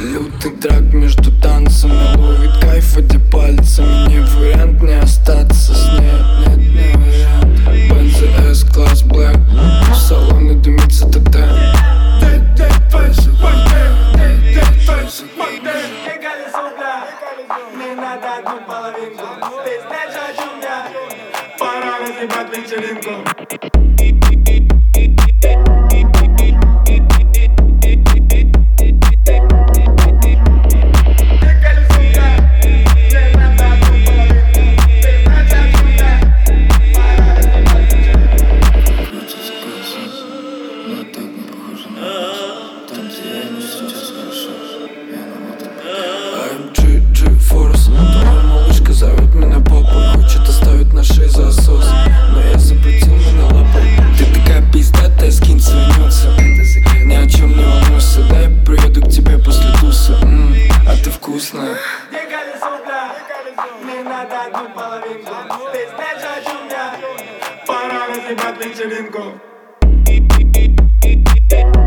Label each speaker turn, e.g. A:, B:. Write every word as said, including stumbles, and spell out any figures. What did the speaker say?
A: Лютый драк между танцами, ловит кайф, одни пальцами. Не вариант не остаться с ней, нет, не вариант. Бензи S-класс Black, в салоне дымится ТТ.
B: Не надо одну половинку, ты знаешь, о чем я. Пора разъебать вечеринку.
A: Твоя малышка зовет меня папа, хочет оставить на шее засос, но я запретил мне на лапу. Ты такая пиздатая, скинь свинется. Ни о чем не волнуйся, дай приеду к тебе после туса. М-м, а ты вкусная.
B: Не надо одну половинку, ты знаешь, о чем я. Пора разъебать вечеринку.